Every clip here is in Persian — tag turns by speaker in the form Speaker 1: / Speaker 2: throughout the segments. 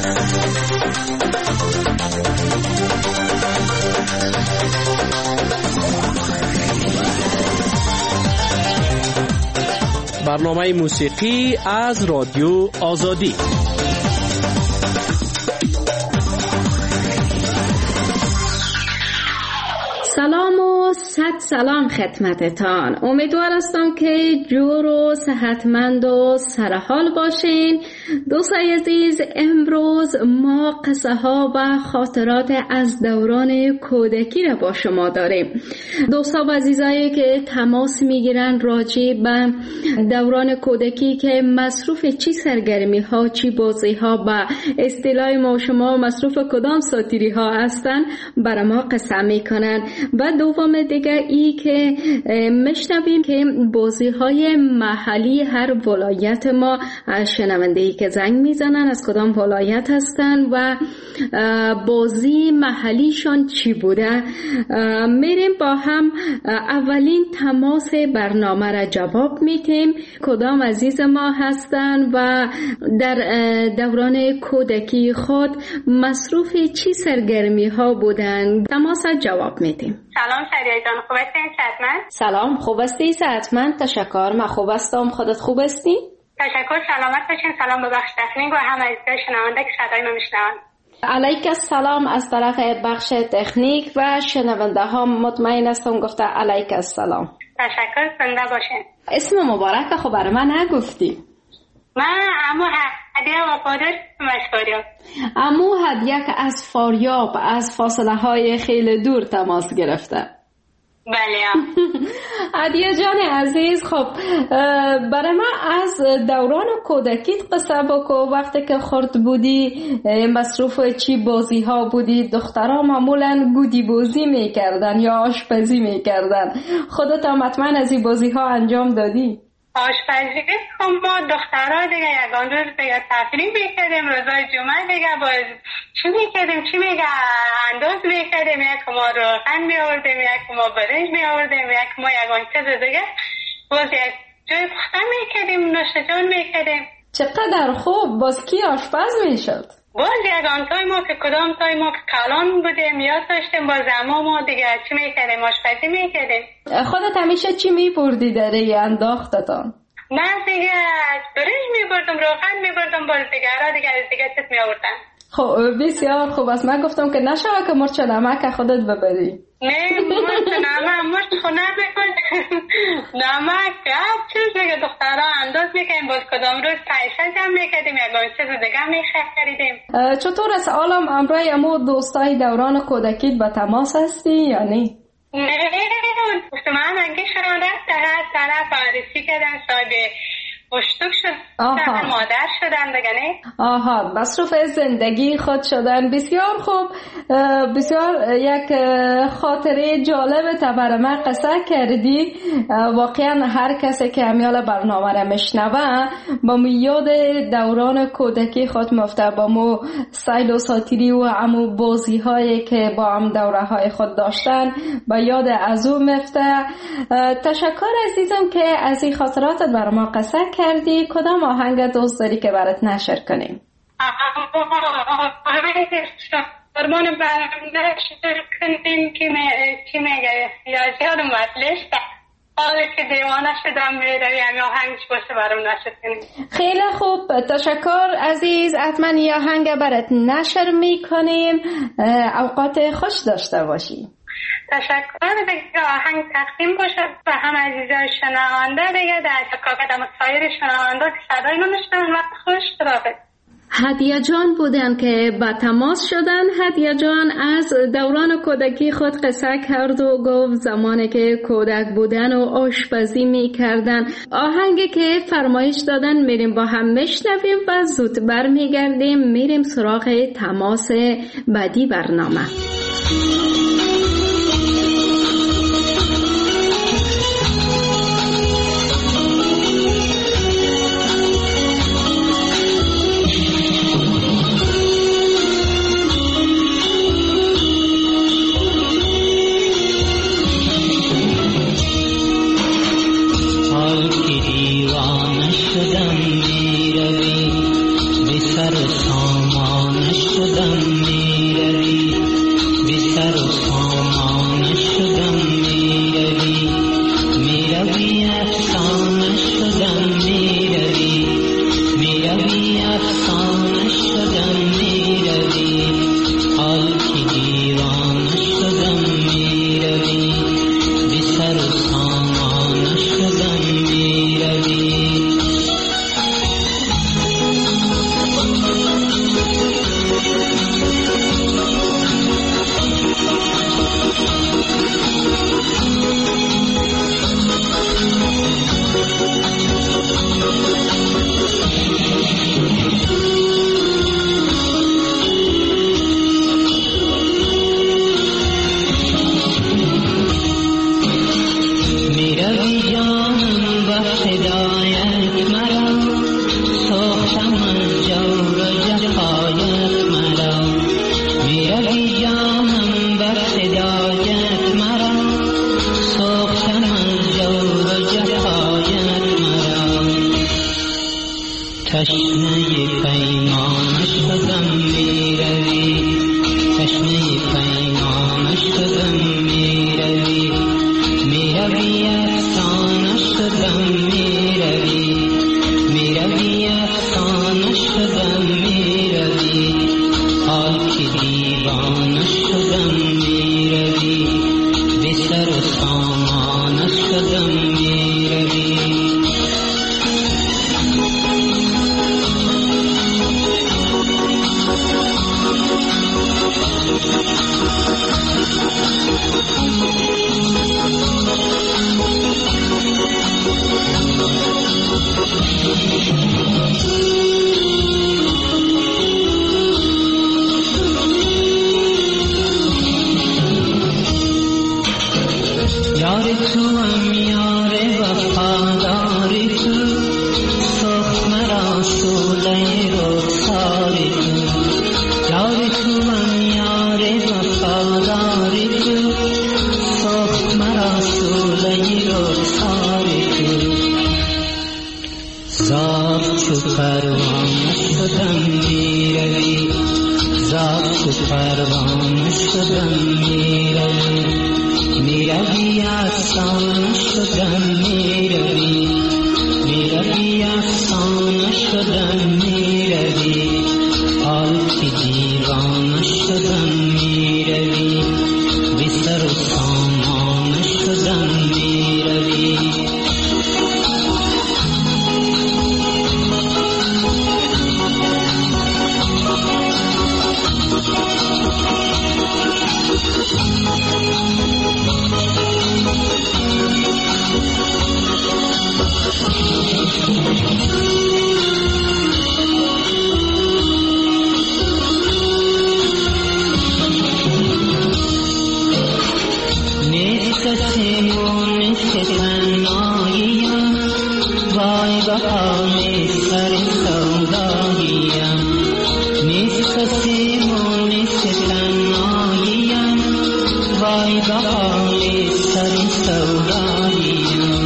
Speaker 1: برنامه موسیقی از رادیو آزادی.
Speaker 2: سلام و صد سلام خدمتتان. امیدوار هستم که جور و صحتمند و سرحال باشین. دوستای عزیز، امروز ما قصه ها و خاطرات از دوران کودکی را با شما داریم. دوستا و عزیزایی که تماس میگیرن راجع به دوران کودکی که مصروف چی سرگرمی ها، چی بازی ها، با اصطلاح ما شما مصروف کدام ساتیری ها هستن، برای ما قصه میکنن. و دوم دیگه ای که میشنویم که بازی های محلی هر ولایت ما، شنونده‌ای که زنگ میزنن از کدام ولایت هستن و بازی محلیشان چی بوده، میریم با هم اولین تماس برنامه را جواب میتیم کدام عزیز ما هستن و در دوران کودکی خود مصروف چی سرگرمی ها بودن. تماس را جواب میتیم.
Speaker 3: سلام شریعه جان، خوب هستین؟ صحتمند؟
Speaker 2: سلام، خوب هستی؟ صحتمند، تشکر. من خوب هستم، خودت خوب هستی؟
Speaker 3: تشکر، سلامت باشین. سلام به بخش تکنیک و هم عزیزای شنونده که صدای ما میشنون.
Speaker 2: علیک السلام از طرف بخش تکنیک و شنونده ها مطمئن هستم گفته علیک السلام.
Speaker 3: تشکر، زنده باشین.
Speaker 2: اسم مبارک خب برای من نگفتی.
Speaker 3: من عمو هدیه وفادار مشکاریاب.
Speaker 2: عمو هدیه که از فاریاب از فاصله های خیلی دور تماس گرفته.
Speaker 3: بله.
Speaker 2: هدیه جان عزیز، خب برای من از دوران کودکیت قصه بکو. وقتی که خرد بودی مصروف چی بازی ها بودی؟ دخترها معمولا گودی بازی میکردن یا آشپزی میکردن. خودت هم حتما از این بازی ها انجام دادی؟
Speaker 3: آشپزی خب ما دخترها دیگه یگان روز دیگه تفریح میکردیم، روزای جمعه دیگه باز چی میکردیم، انداز میکردیم، یک ما روغن میآوردیم، یک ما برنج میآوردیم، یک ما یگان چیز دیگه باز یک جای پختن میکردیم، نوشجان میکردیم.
Speaker 2: چقدر خوب. باز کی آشپز میشد؟
Speaker 3: باز یگان تای ما که کدام تای ما که کلان بودیم یاد داشتیم، باز اما ما دیگه چی میکردیم؟ آشپزی میکردیم. خودت
Speaker 2: همیشه چی میبردی در انداختتان؟
Speaker 3: من دیگه برنج میبردم، روغن میبردم، باز دیگه چیز میآوردن.
Speaker 2: خب بسیار خوب است. من گفتم که نشوه که مرچ نمک خودت ببری.
Speaker 3: نه مرچ خونه بکن نمک هر چیز دیگه دخترها انداز میکنیم. باز کدام روز پیشه جمع میکردیم، یکان چیز دیگه میخریدیم.
Speaker 2: چطور است عالم امروی امو دوستای دوران کودکیت به تماس هستی یا نه؟
Speaker 3: نه من انگه شده در طرف عرصی کردن صاحب بشتوک شدن، مادر شدن دیگه نه؟
Speaker 2: مصروف زندگی خود شدن. بسیار خوب. بسیار یک خاطره جالب برای من قصه کردی. واقعا هر کسی که همیال برنامه را میشنوه با یاد دوران کودکی خود مفته، با مو سیل و ساتیری و امو بازی هایی که با هم دوره های خود داشتن با یاد از او مفته. تشکر عزیزم که از این خاطراتت برای ما قصه کردی. کدام آهنگ دوست داری که برات نشر کنیم؟
Speaker 3: فرمان نشر کنیم که چی میگه یادم مطلش حالا که دیوانه شدم میروی همی آهنگش باشه برام نشر کنیم.
Speaker 2: خیلی خوب، تشکر عزیز. حتما یه آهنگ برات نشر میکنیم. اوقات خوش داشته باشی.
Speaker 3: تشکر. دیگه آهنگ تقدیم باشه و هم عزیزای شنونده دیگه در تکاکت هم سایر شنونده که صدای ما میشنون. وقت خوش درابه.
Speaker 2: هدیه جان بودن که با تماس شدن. هدیه جان از دوران کودکی خود قصه کرد و گفت زمانی که کودک بودن و آشپزی می کردن. آهنگی که فرمایش دادن میریم با هم میشنویم و زود برمیگردیم میریم سراغ تماس بعدی برنامه.
Speaker 4: دیوانه شدم میروی به سر سامان شدم میروی، چشمه پیمانش شدم میروی، میروی افسانش شدم میروی، میروی افسانش شدم میروی، حال که دیوانش شدم میروی، به سر و سامانش شدم میروی. یار تو هم یار وفاداری تو، سخت مرا سوله رخساری تو، یار تو هم یار وفاداری تو، سخت مرا سوله رخساری تو، زاب چو پروانه شدم میروی، زاب چو پروانه شدم میروی، میروی افسانه شدم میروی، میروی افسانه شدم میروی، حال که دیوانه شدم میروی، به سر و سامانه شدم میروی. کسیمون ستناییم، وای بهانه سر سوداییم، نیست کسیمون ستناییم، وای بهانه سر سوداییم،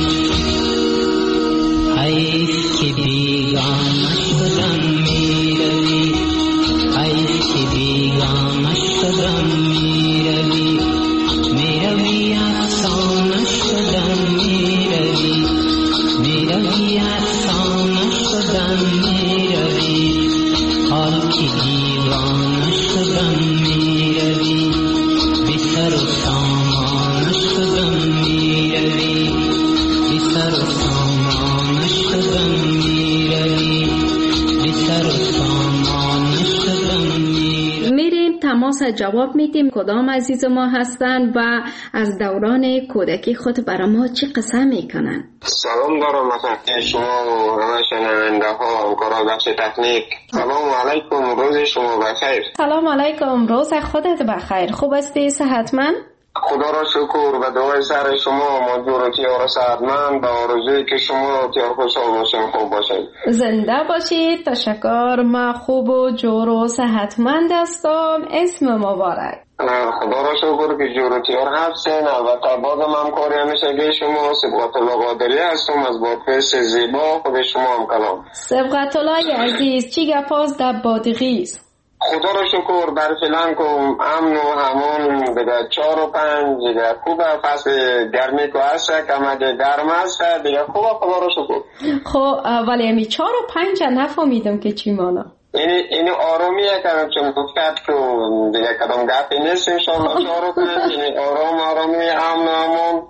Speaker 4: حیف که بیگانه شدم میروی، حیف که بیگانه شدم میروی، میروی افسانه شدم میروی، میروی افسانه شدم میروی، حال که دیوانه شدم میروی، به سر و سامانه شدم میروی، به سر و سامانه شدم میروی، به سر و سامانه شدم میروی.
Speaker 2: میریم تماس جواب میدیم کدام عزیز ما هستند و از دوران کودکی خود برای ما چی قصه میکنن.
Speaker 5: سلام دارم خدمت شما و همه شنونده ها و کارا بخش تکنیک. سلام علیکم، روز شما بخیر.
Speaker 2: سلام علیکم، روز خودت بخیر. خوب هستی؟ صحتمند؟
Speaker 5: خدا را شکر و دعای سر شما مجبور و تیار صحتمند و آرزوی که شما تیار خوشحال باشین، خوب باشین، زنده
Speaker 2: باشید. تشکر. ما خوب و جور و صحتمند هستم. اسم مبارک.
Speaker 5: خدا را شکر که جور و تیار هستین. البته بازم همکاری همیشه به شما. صبغت الله قادری هستم از بادغیس زیبا. خود شما هم کلام.
Speaker 2: صبغت الله عزیز، چی گپاست در بادغیس؟
Speaker 5: خدا رو شکر در فعلا که امن و همون دیگه 4 و 5 دیگه خوبه. فصل گرمی که هست کمک گرم هست دیگه خوبه. خدا رو شکر.
Speaker 2: خب ولی همی 4 و 5 نفهمیدم که چی مانا.
Speaker 5: این آرامیه که چون گفتد که دیگه کدام گپی نیست انشاءالله. 4 و 5 یعنی آرامی امن و همون.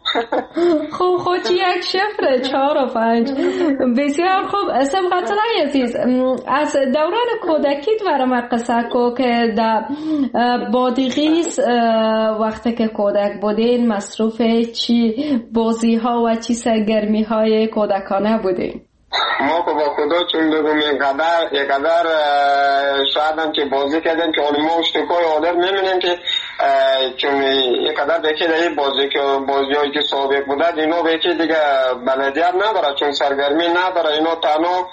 Speaker 2: خب چی یک شفره 4 و 5. بسیار خوب. صبغت الله عزیز، از دوران کودکیت برام قصه کو که در بادغیس وقتی که کودک بودین مصروف چی بازی ها و چی سرگرمی های کودکانه بودین؟
Speaker 5: ما که با خدا چون بگم یک قدر شاید هم که بازی کردیم که ما اشتکای آدر نمینیم که چون اینقدر بکی در این بازی‌هایی که سابق بوده اینا بکی دیگه بلدیت نداره، چون سرگرمی نداره. اینا تنها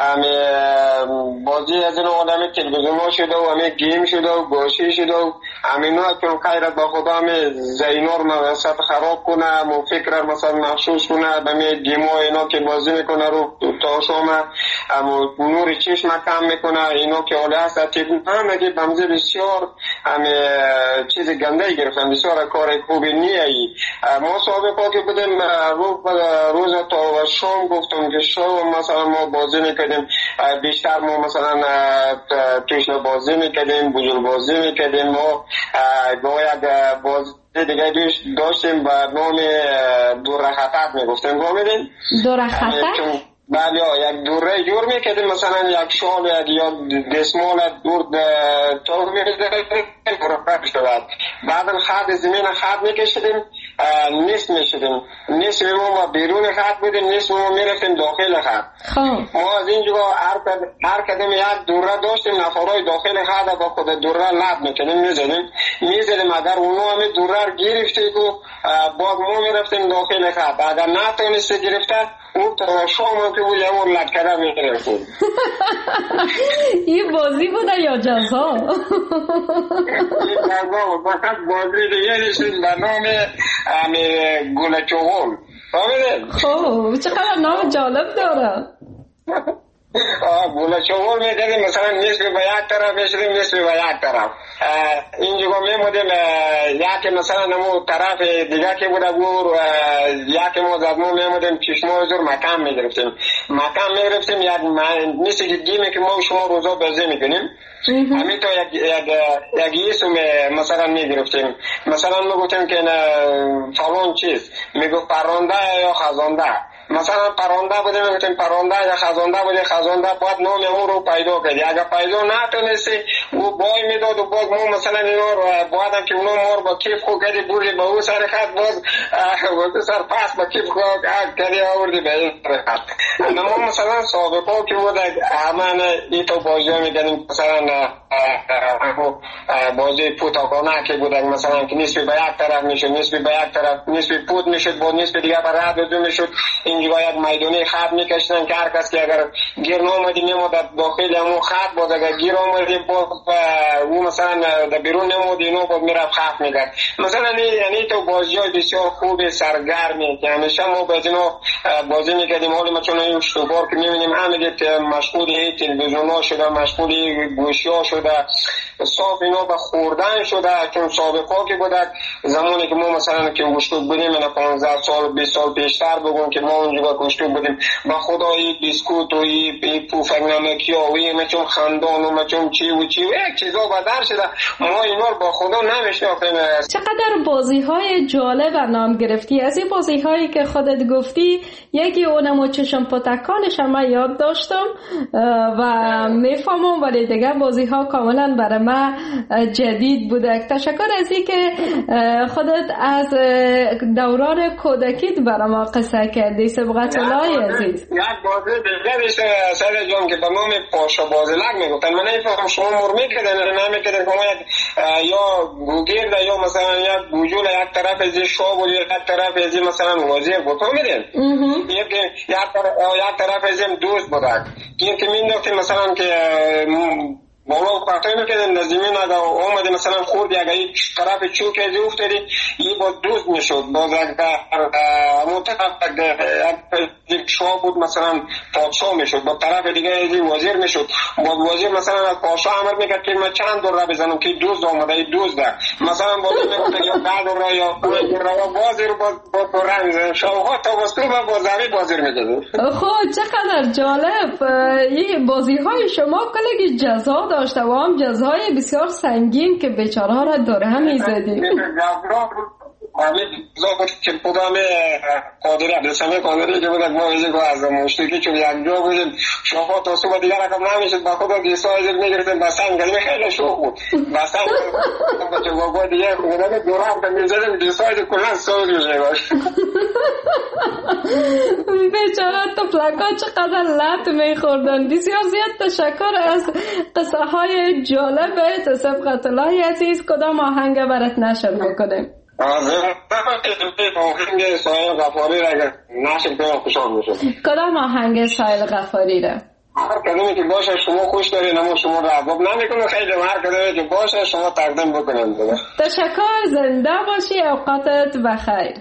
Speaker 5: بازی از این آدم تلویزیون ها شده و همه گیم شده و گوشی شده و همینا، چون خیرت با خدا همه زینار موسط خراب کنه و فکر مثلا مخصوص کنه همه گیم ها اینا که بازی میکنه رو تا شما نور چشم کم میکنه. اینا که حالی هست همه که بمزه بسیار همه چیز گنده گرفتن، بسیار کار خوبی نیایی. ما سابقا که بودیم روز تا شام گفتم که شام مثلا ما بازی میکردیم، بیشتر ما مثلا توش بازی میکردیم، بزرگ بازی میکردیم. ما با یک بازی دیگه داشتیم و نام دور خطر میگفتیم. میدیم
Speaker 2: دور خطر؟
Speaker 5: بله، یک دوره جور میکردیم، مثلا یک شال یا دسمال دور طور میکردیم بعد خط زمین خط میکشیدیم، نیست میشدیم، نیست ما بیرون خط بودیم، نیست ما میرفتیم داخل خط. ما از اینجا هر کدوم یک دوره داشتیم، نفرای داخل خط با خود دوره لب میکنیم میزدیم اگر اونو همه دوره گرفته که باز ما میرفتیم داخل خط. اگر نتونسته گرفته اون تا شام که بود یه لکره میگرفتیم.
Speaker 2: این بازی بوده یا جزا؟
Speaker 5: این جزا بود، فقط بازی دیگه نیستیم به نام گل چغل.
Speaker 2: خب چقدر نام جالب داره.
Speaker 5: گل چغل میدادیم، مثلا نصف به یک طرف میشدیم، نصف به یک طرف. اینجا میمودیم یک مثلا نمو طرف دیگه که بوده بود یک ما زدمو میمودیم چشما زور مکم میگرفتیم یک نیست که گیمه که ما شما روزا بازی میکنیم همین تا یک اسم مثلا میگرفتیم. مثلا میگفتیم که فلان چیز میگفت پرنده یا خزانده، مثلا پرنده بوده میگفتیم پرنده یا خزانده بوده، خزانده باید نام اون رو پیدا کردی. اگر پیدا نتونستی او بای میداد و باز ما مثلا اینا رو باید که اونو مار با کیف خود کردی بوری با او سر خط باز سر پس با کیف خود کردی آوردی به این سر خط. ما مثلا سابقا که بوده همه ایتو بازی ها میدنیم، مثلا بازی پوتاکانه که بوده مثلا که نسبی به یک طرف میشد، نسبی به یک طرف نسبی پود میشد با نسبی دیگه بر رد دو میشد. اینجا یک میدانی خط میکشتن که هر کس که اگر گیر نامدی میمود داخل همون خط باز، اگر گیر آمدی او مثلا در بیرون نمود اینو باز میرفت خط میکرد. مثلا یعنی تو بازی های بسیار خوب سرگرمی که همیشه ما باید اینو بازی میکردیم. حالی ما چون این شبار که میبینیم همه مشغول تلویزیون ها شده، مشغول گوشی ها شده، صاف اینا به خوردن شده. چون سابقا که بوده زمانی که ما مثلا که گوشتوب بودیم 15 سال 20 سال پیشتر بگم که ما اونجا گوشتوب بودیم با خدایی بیسکوت و این پوفک نمکی و این چون خندان و چون چی و چی و یک چیزا بدر شده، ما اینا رو با خدا نمیشناختیم.
Speaker 2: چقدر بازی های جالب و نام گرفتی. از این بازی هایی که خودت گفتی یکی اونم و چشم پتکانش هم یاد داشتم و میفهمم، ولی دیگه بازی ها کاملا برای من جدید بوده. تشکر از این که خودت از دوران کودکیت برای ما قصه کردی. سبقت الله عزیز.
Speaker 5: یک بازی دیگه دیشه سر جان که به نام پاشا بازلک میگفتن. من نمیفهم شما مرمی کردن نمیکردن که ما یا گوگیر یا مثلا یک گوجول یک طرف از شاب و یک طرف از مثلا وزیر بود میدین یک طرف از دوست بودن که مینداختیم مثلا که بالا پرتای میکردن در زمین اگر اومده مثلا خورد اگر یک طرف چوک ازی افتادی این با دوست میشد. باز اگر همون طرف یک شاه بود مثلا پادشاه میشد، با طرف دیگه ازی وزیر میشد. باز وزیر مثلا از پادشاه امر میکرد که من چند دور را بزنم که دوست آمده این دوست ده مثلا بازی میگفت یا 10 دور را یا 5 دور را بازی رو با رنگ میزنم شاوها تا بسکو با بازاری بازی میدادم.
Speaker 2: خب چقدر جالب. این بازی های شما کلگی جزا داشته و هم جزای بسیار سنگین که بیچاره ها را داره هم میزدیم.
Speaker 5: آمید زود که بودم قادری عبدالسمی قادری که بودم ما ویزی که از مشترکی چون یک جا بودیم شما تا صبح دیگر رقم نمیشد با خود دیسایز میگرفتیم بسنگ گرمی خیلی شوق بود بسنگ که با دیگه خودم دور هم میزدیم دیسایز کلن سوز میشه باش
Speaker 2: بیچاره طفلک‌ها چقدر لط میخوردن. بسیار زیاد تشکر از قصه های جالبت سبقت الله عزیز. کدام آهنگ برات نشر بکنیم؟
Speaker 5: آهنگ سایل غفاری را اگر نشر کنم خوشحال میشم.
Speaker 2: کدام آهنگ سایل غفاری را؟
Speaker 5: هر کدومی که باشه شما خوش دارین اما شما را عباب نمیکنه خیلی هر کدومی که باشه شما تقدیم بکنیم.
Speaker 2: تشکر، زنده باشی، اوقاتت بخیر.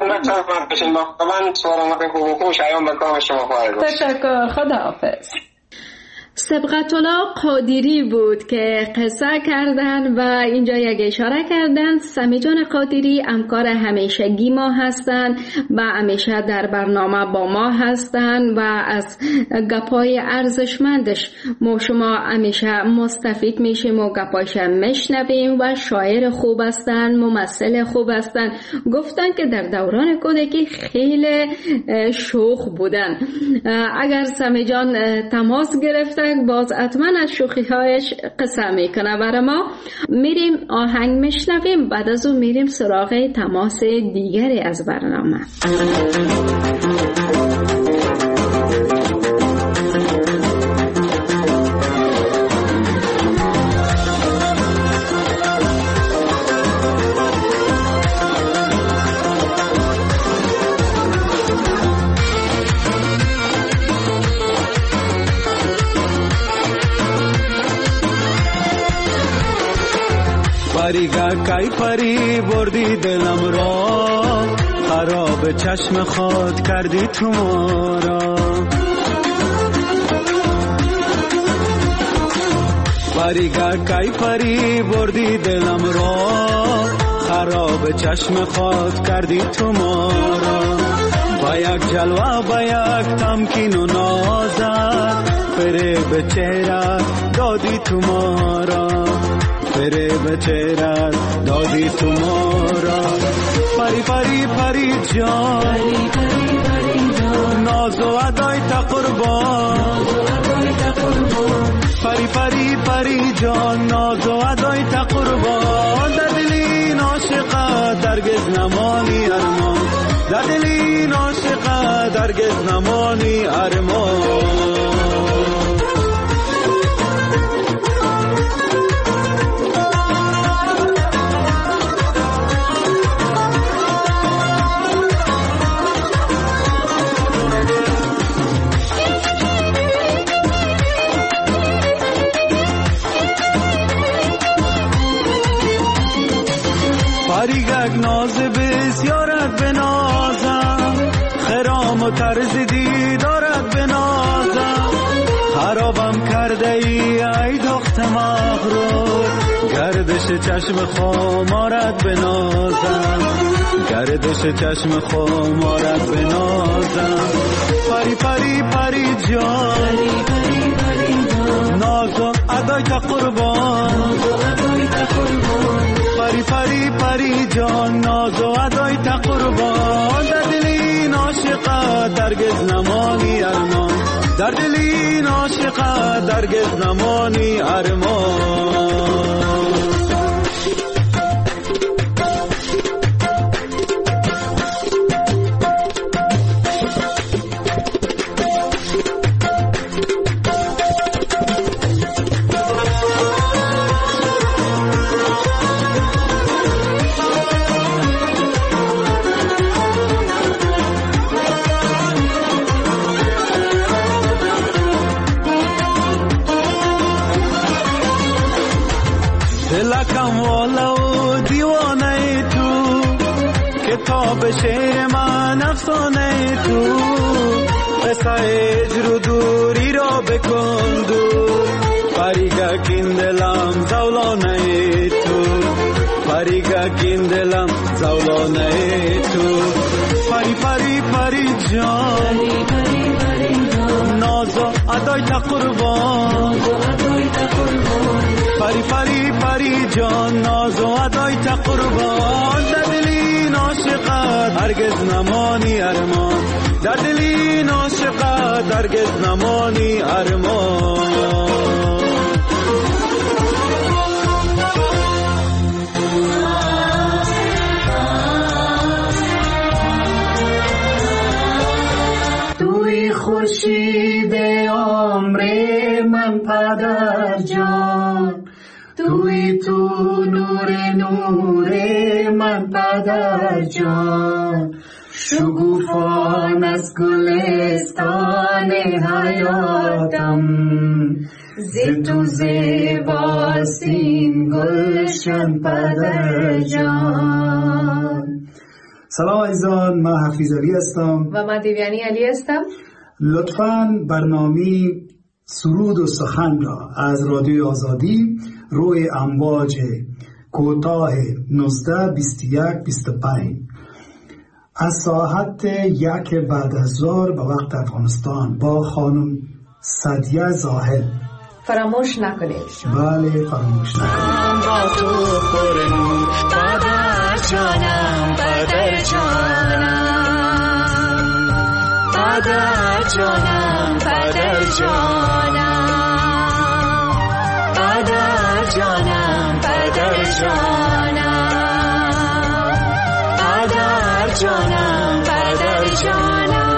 Speaker 2: تشکر، خدا حافظ. سبقت الله قادری بود که قصه کردن و اینجا یک اشاره کردن. سمی جان قادری همکار همیشگی ما هستند و همیشه در برنامه با ما هستند و از گپای ارزشمندش ما شما همیشه مستفید میشیم و گپایش میشنویم و شاعر خوب هستند، ممثل خوب هستند. گفتن که در دوران کودکی خیلی شوخ بودن. اگر سمی جان تماس گرفته باز حتما از شوخی هایش قصه میکنه برای ما. میریم آهنگ میشنویم، بعد از اون میریم سراغ تماس دیگری از برنامه.
Speaker 6: پریگا کای پری بردی دلم را، خراب چشم خود کردی تو ما را. پریگا کای پری بردی دلم را، خراب چشم خود کردی تو ما را. با یک جلوه با یک تمکین و نازت فریب چهره دادی تو ما را، فریب چهره دادی تو ما را. پری پری پری جان ناز و ادای تا قربان، پری پری پری جان ناز و ادای تا قربان. در دلی عاشقا درگز نمانی ارمان، در دلی عاشقا درگز نمانی ارمان. پریگک ناز بسیارت بنازم، خرام و طرز دیدارت بنازم. خرابم کرده ای دخت مغرور، گردش چشم خمارت بنازم، گردش چشم خمارت بنازم. پری پری پری جان ناز و ادای تا قربان، پری پری پری جان ناز و ادای تا قربان. در دلی عاشقا درگز نمانی ارمان، در دلی عاشقا درگز نمانی ارمان. دلکم والا و دیوانه تو، کتاب شعر من افسانه تو. قصه هجر و دوری را بکن دور، پریگکین دلم زولانه تو، پریگکین دلم زولانه تو. پری پری پری جان ناز و ادای تا قربان، پری پری پری جان ناز و ادای تا قربان. در دلی هرگز نمانی ارمان، در دل این عاشقت هرگز نمانی ارمان.
Speaker 7: توی خورشید عمر من پدر جان، توی تو نور من پدر جان، شگوفان از گلستان حیاتم، ز تو زیباست گلشن پدر جان.
Speaker 8: سلام عزیزان، من حفیظ علی هستم
Speaker 9: و من دیویانی علی هستم.
Speaker 8: لطفاً برنامه سرود و سخن را از رادیو آزادی روی امواج کوتاه 19 21 25 از ساعت 1 بعد از ظهر به وقت افغانستان با خانم سعدیه زاهد
Speaker 9: فراموش نکنید.
Speaker 8: بله فراموش نکنید.
Speaker 7: با تو پرنور پدر جانم، پدر جانم، پدر جانم، پدر جانم، پدر جانم، پدر جانم، پدر جانم، پدر جانم.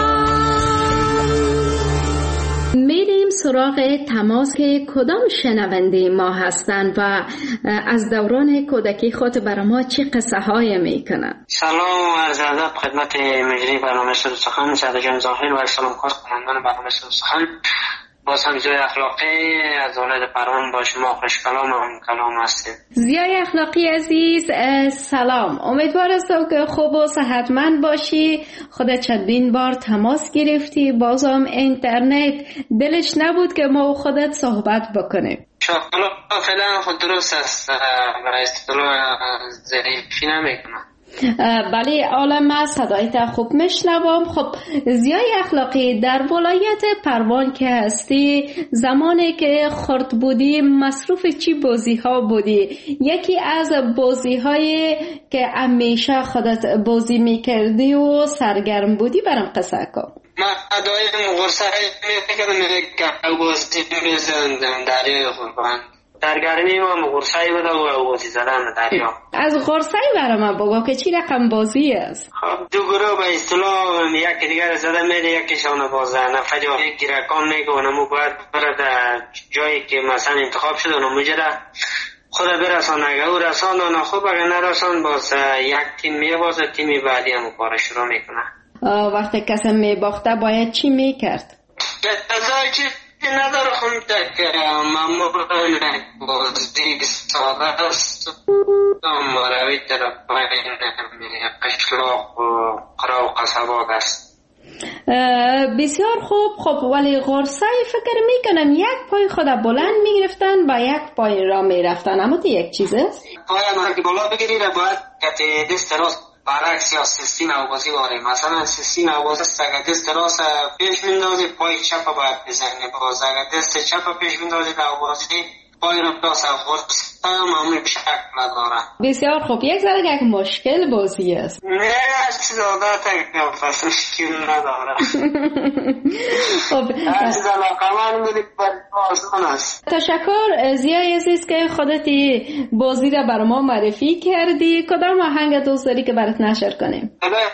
Speaker 2: میریم سراغ تماس که کدام شنونده ما هستند و از دوران کودکی خود برای ما چه قصه های میکنن.
Speaker 10: سلام و عرض ادب خدمت مجری برنامه سرود سخن سعد جان ظاهر و سلام کار کنندگان برنامه سرود سخن. باز هم زیای اخلاقی از اولاد پروان با شما خوش کلام و هم کلام هستیم.
Speaker 2: زیای اخلاقی عزیز سلام، امیدوار هستم که خوب و صحتمند باشی. خودت چندین بار تماس گرفتی، بازم اینترنت دلش نبود که ما و خودت صحبت بکنیم.
Speaker 10: شاکلا فعلا خود درست است، برای اصطلاح ظریفی نمیکنم.
Speaker 2: بله عالم صدایت خوب میشنوم. خب زیای اخلاقی، در ولایت پروان که هستی زمانی که خرد بودی مصروف چی بازی ها بودی؟ یکی از بازی های که همیشه خودت بازی میکردی و سرگرم بودی برام قصه کن.
Speaker 10: من دایم غرصه میکردم که بازی میزندم دریای قربان. در گرمی ما غرصه‌ای بوده و بازی زدن دریا. از
Speaker 2: غرصه‌ای برای من بگو که چی رقم بازی است؟
Speaker 10: خب دو گروه به اصطلاح یکی دیگر زده میده، یکیشان بازه نفر یا یک گیرکان میگه و نمو باید بره در جایی که مثلا انتخاب شده و مجره خود برسان. اگه او رسان و نخوب اگه نرسان باز یک تیم میبازه، تیمی بعدی هم کار شروع میکنه.
Speaker 2: وقتی کسی میباخته باید چی میکرد؟
Speaker 10: چی نداره خونده که ممنون بازی ساده است مروی طرف قشلاق و قرا و قصبات است.
Speaker 2: بسیار خوب. خب ولی غرصه فکر میکنم یک پای خود بلند میگرفتن با یک پای را میرفتن، اما تو یک چیز است
Speaker 10: پای مرگی بالا بگیری را باید که دست راست برعکس یا سیستین آوازی واره. مثلا سیستین آوازی است اگر دست راست پیش میندازی پای چپ باید بزنی، باز اگر دست چپ پیش میندازی آوازی پای راست غرصه معمولی شکل داره.
Speaker 2: بسیار خوب. یک ذره یک مشکل بازی است.
Speaker 10: نه چیز عادت که پس مشکل نداره.
Speaker 2: خب
Speaker 10: چیز علاقه من بودی آسان است.
Speaker 2: تشکر زیای عزیز که خودتی بازی را بر ما معرفی کردی. کدام آهنگ دوست داری که برات نشر کنیم؟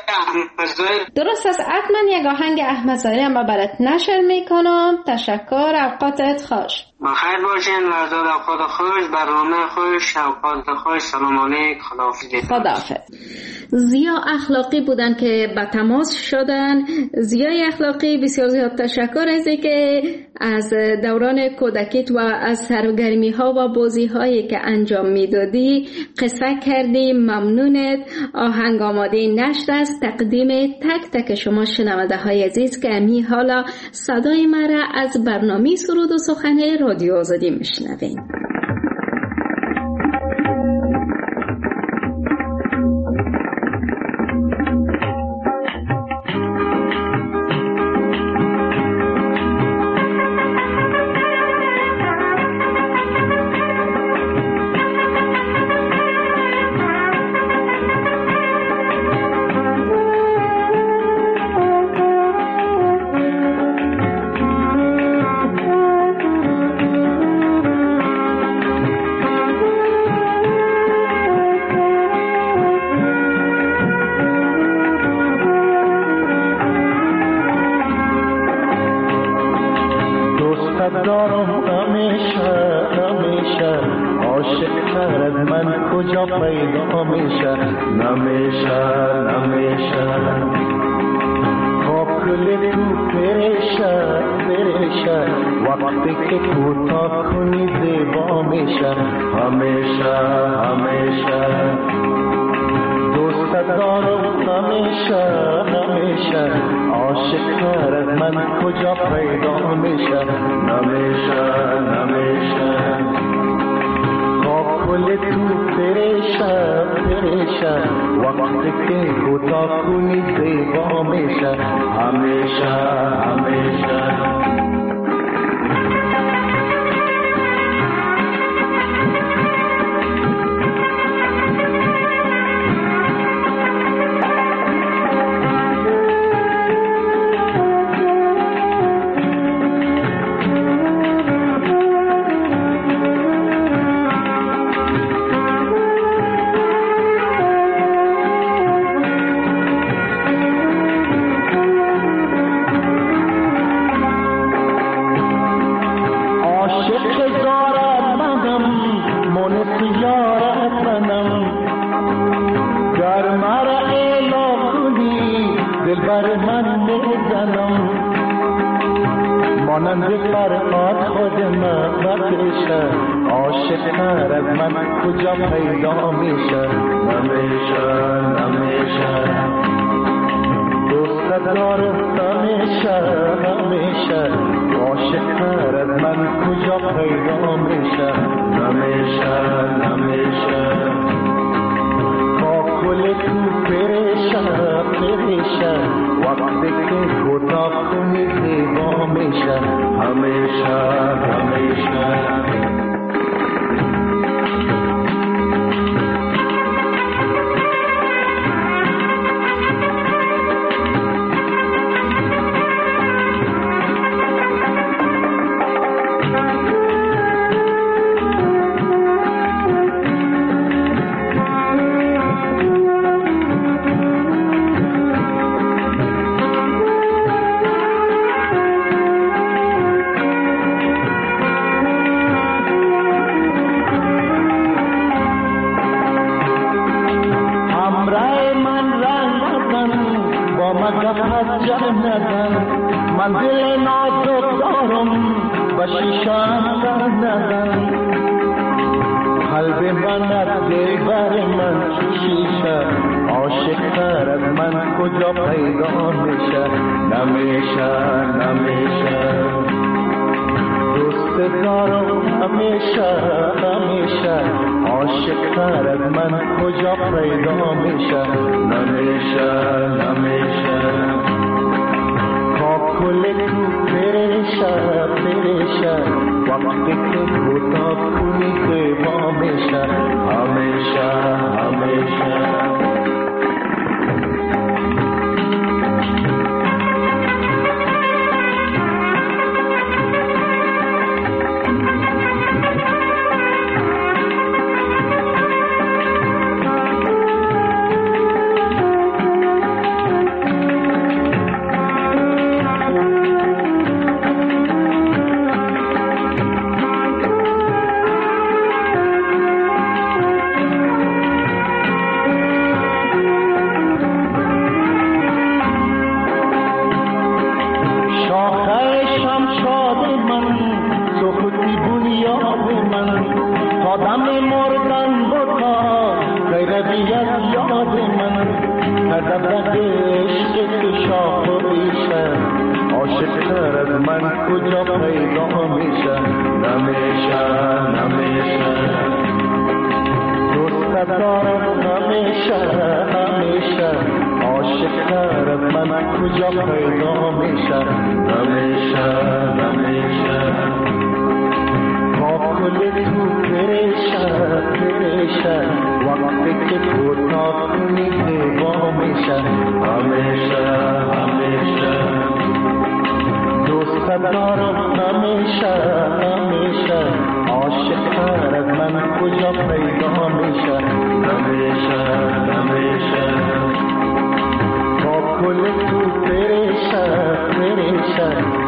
Speaker 2: درست است، حتما یک آهنگ احمد ظاهری ما برات نشر میکنم. تشکر، اوقاتت خوش.
Speaker 10: بخیر باشین، لحظات خود خوش، برنامه خوش، اوقات خوش. سلام علیکم،
Speaker 2: خداحافظ. زیا اخلاقی بودن که با تماس شدن. زیای اخلاقی بسیار زیاد تشکر از اینکه از دوران کودکیت و از سرگرمی ها و بازی هایی که انجام میدادی قصه کردی. ممنونت. آهنگ آماده نشر است تقدیم تک تک شما شنونده های عزیز که امی حالا صدای مرا از برنامه سرود و سخن رادیو آزادی میشنوین.
Speaker 11: عاشق تر از من کجا پیدا میشه نمیشه کل تو پرشه وقتی که کوتاه کنی زیبا میشه همیشه دوست دارم همیشه عاشق تر از من کجا پیدا میشه نمیشه کل تو پرشه وقتی که کوتاه کنی زیبا میشه همیشه کجا پیدا میشه نمیشه دوست دارم همیشه عاشق تر از من کجا پیدا میشه نمیشه با کل تو پرشه وقتی که کوتاه کنی زیبا میشه همیشه منزل نازک دارم و شیشان ندارم قلب من از دلبر من شیشه عاشق تر از من کجا پیدا میشه نمیشه دوست دارم همیشه عاشق تر از من کجا پیدا میشه نمیشه کل تو پرشه وقتی که کوتاه کنی زیبا میشه همیشه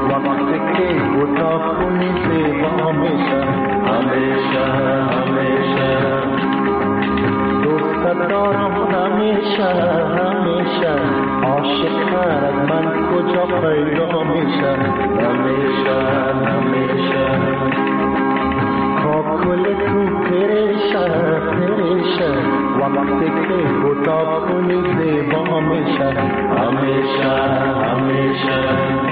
Speaker 11: وقتی که کوتاه کنی زیبا میشه همیشه دارم همیشه همیشه، عاشق از من کجا پیدا میشه، همیشه همیشه کاکل تو پریشه پریشه، وقتی که بودا کنی زیبا میشه، همیشه همیشه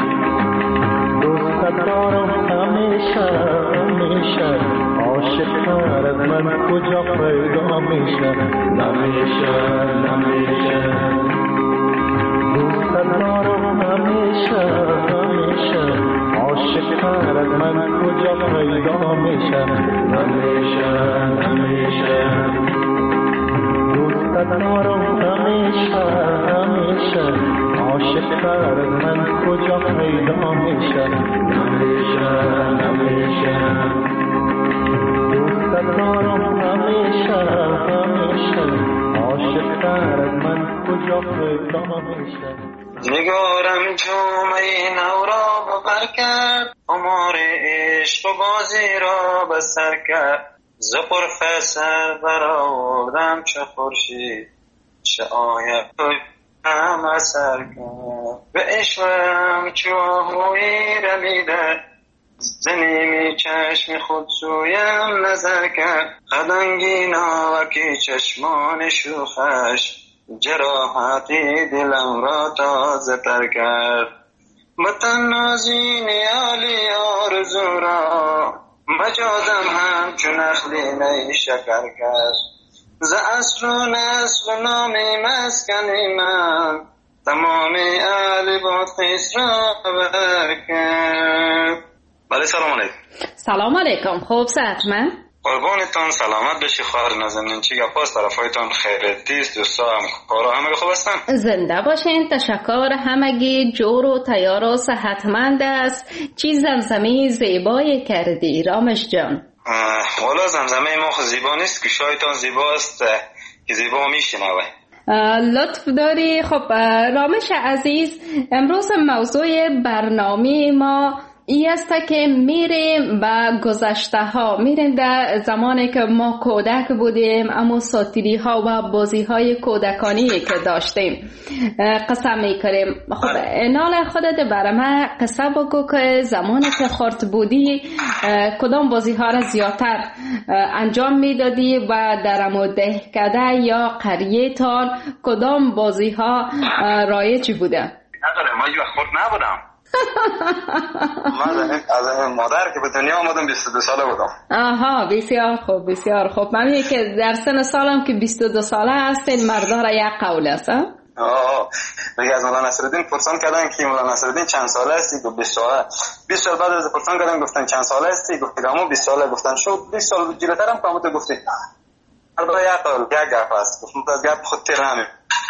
Speaker 11: دوست دارم همیشه همیشه، عاشق از من کجا پیدا میشه، همیشه همیشه دوست دارم همیشه همیشه، عاشق از من کجا پیدا میشه، همیشه همیشه دوست دارم همیشه همیشه، عاشق از من کجا پیدا میشه، همیشه همیشه دوست دارم همیشه همیشه، عاشق از من کجا پیدا میشه.
Speaker 12: نگارم جمعه نو را ببر کرد، عمر عشق و بازی را بسر کرد، ز قرف سر برآوردم چه خورشید، چه آید توی هم اثر کرد، به عشقم چو آهویی رمیده، ز نیمی چشم خود سویم نظر کرد، خدنگی ناوکی چشمان شوخش، جراحتی دلم را تازه تر کرد، بطن نازی نیالی آرزو را، مجازم هم چون نخلی نی شکر کرد، ز اصل و نسل و نامی مسکنی من، تمام اهل بادغیس را بر کرد. بله سلام علیکم.
Speaker 2: سلام علیکم. خوب سلامت؟
Speaker 12: قربانتان سلامت بشی خواهر نازنین. چی گپ است؟ طرفایتان خیرتیست؟ دوستا همکارا همه خوب هستن؟
Speaker 2: زنده باشین. تشکر. همگی جور و تیار و صحتمند است. چی زمزمه زیبایی کردی رامش جان؟
Speaker 12: والا زمزمه ما خود زیبا نیست، گوشایتان زیباست که زیبا میشنوه.
Speaker 2: لطف داری. خب رامش عزیز، امروز موضوع برنامه ما این است که میریم به گذشته ها، میریم در زمانی که ما کودک بودیم، اما ساتیری ها و بازی های کودکانی که داشتیم قصه میکنیم. خب انال خودت برای من قصه بگو که زمانی که خرد بودی کدام بازی ها را زیادتر انجام میدادی و در دهکده یا قریه تان کدام بازی ها رایج بوده؟
Speaker 12: نداره، ما یه خرد نبودم. من از مادر که به دنیا آمدم 22 ساله بودم.
Speaker 2: آها، بسیار خوب بسیار خوب. من که در سن سالم که 22 ساله هستین مردا را یک قول است.
Speaker 12: دیگه از مولانا نصرالدین پرسان کردن که مولانا نصرالدین چند ساله هستی؟ گفت 20 ساله. 20 سال بعد از پرسان کردن گفتن چند ساله هستی؟ گفت همون 20 ساله. گفتن شو 20 سال جلوترم کامت گفتی. مردا یک قول یک گپ است. گفتم از گپ خود تیرم.